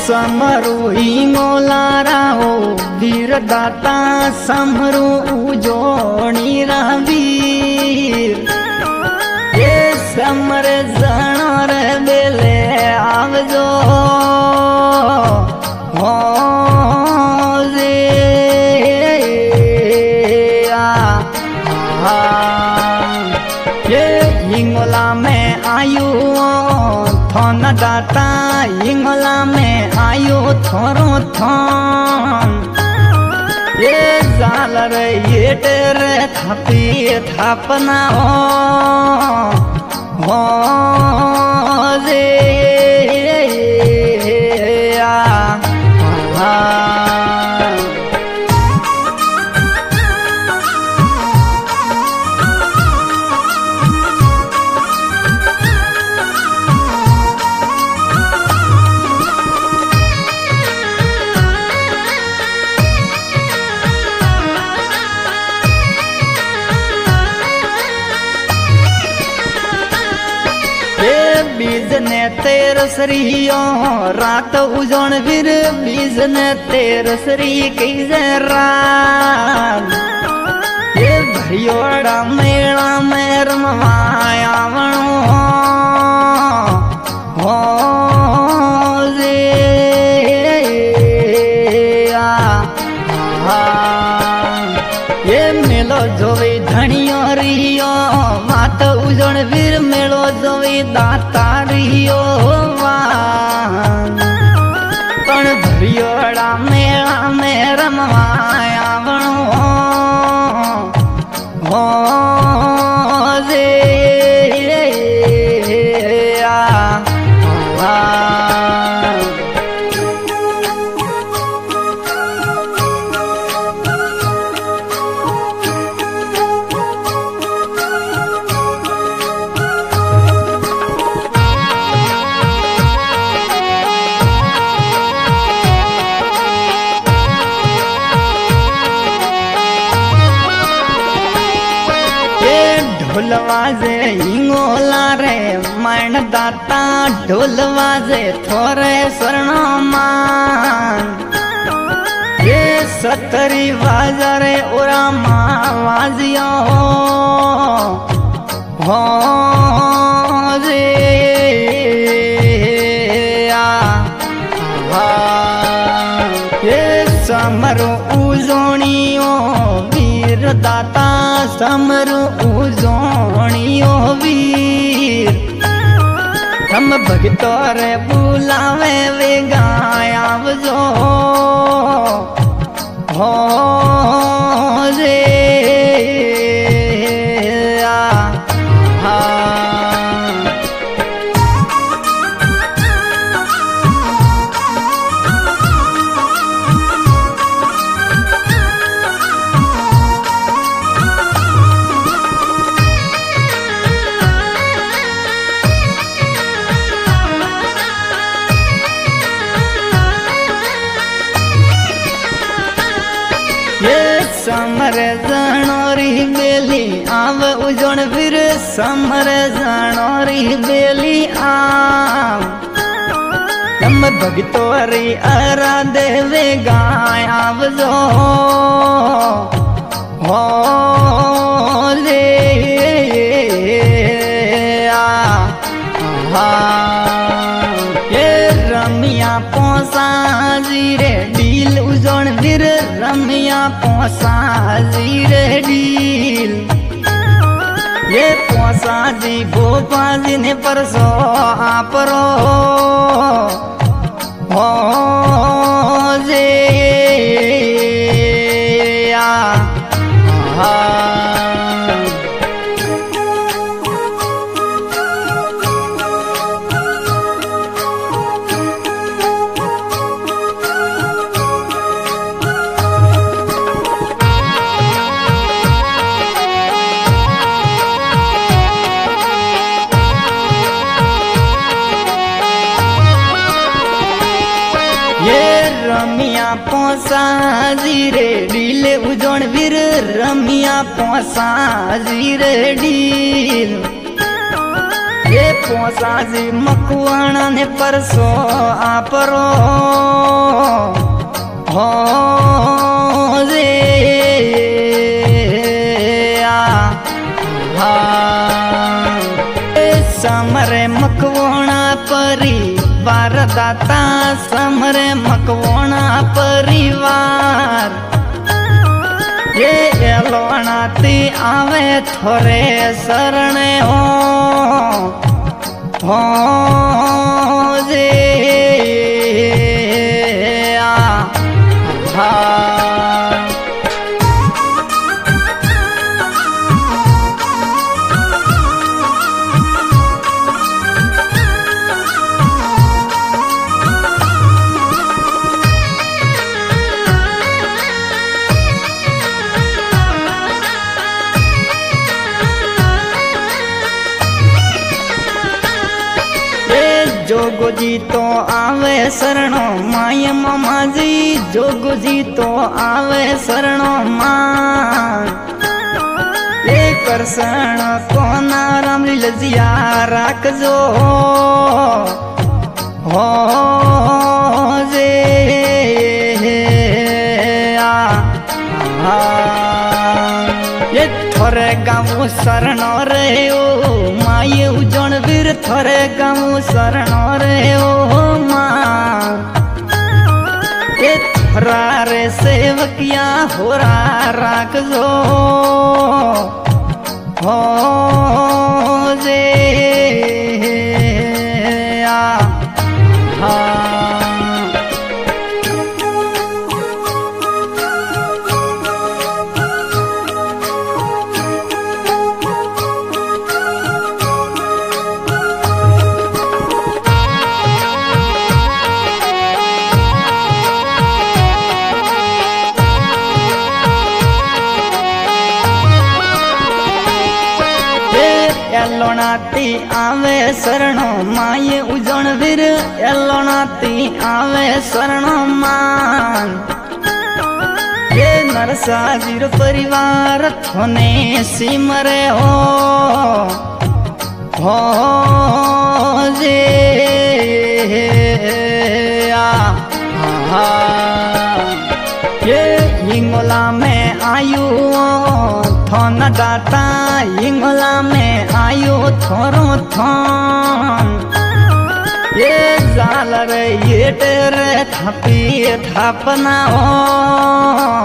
समरू हिंगोलारा हो वीर दाता समरू उजोणी रवीर ये समर जनो रे बेले आवजो हो जे ये हिंगोला में आयु थन दाता हिंगोला में आयु थोरो थन ये जाल रे ये टेरे थापी थापना हो जे बीज ने तेर श्रीयो रात उजोण वीर बीज ने तेर श्री की रात ये भरियोड़ा मेला में रमवाया वणो हो जे ये मेलो जोई धनियो रियो मात उजोण वीर मेलो जोई दाता रियो पण भरियोड़ा मेला में रमवाया वणो हो जे ढोल वाजे हिंगोला रे मन दाता ढोल वाजे थोरे स्वर्ण मान ये सतरी वाजा रे ओरा माँ वाजियो हो जे ये समरो उजोणियो वीर दाता समरू उजोणियो वीर हम भगतो रे बुलावे वे गायावजो हो जे समर जनोरी बेली आव उजोण वीर समर जनोरी बेली आव हम भगतो री अरा देवे गाय आवजो हो ले ये रमिया पोसा जीरे डील उजोण वीर रमिया पोसा जीरे डील ये पोसा जी भोपा जी ने परसो आपरो हो जे रमिया पोसा जीरे डील उजोण वीर रमिया पोसा जीरे डील ये पोसाजी मकवाणा ने परसो आपरो हो रे समरे मकवाणा परिवार दाता समरे मकवाणा परिवार ये एलोणाती आवे थोरे शरणे हो जे जोगो जी तो आवे शरणो माय मामा जी जोगो जी तो आवे शरणो मां ये करसण कोना राम लीलजिया राखजो हो जे ये थोरे गाँव शरणो रे ओ माये उजण वीर थोरे गाँव शरणो रे ओ माँ ये थोरा रे सेवकिया होरा राखजो हो जे एलोणाती आवे शरणो माये उजण वीर एलोणाती आवे शरणो मान ये नरसाजीर परिवार थोने सिमरे हो जे ये हिंगोला में आयु थोन दाता हिंगोला में आयु थोरो थोन ये जाल रे ये टेरे थापी थापना हो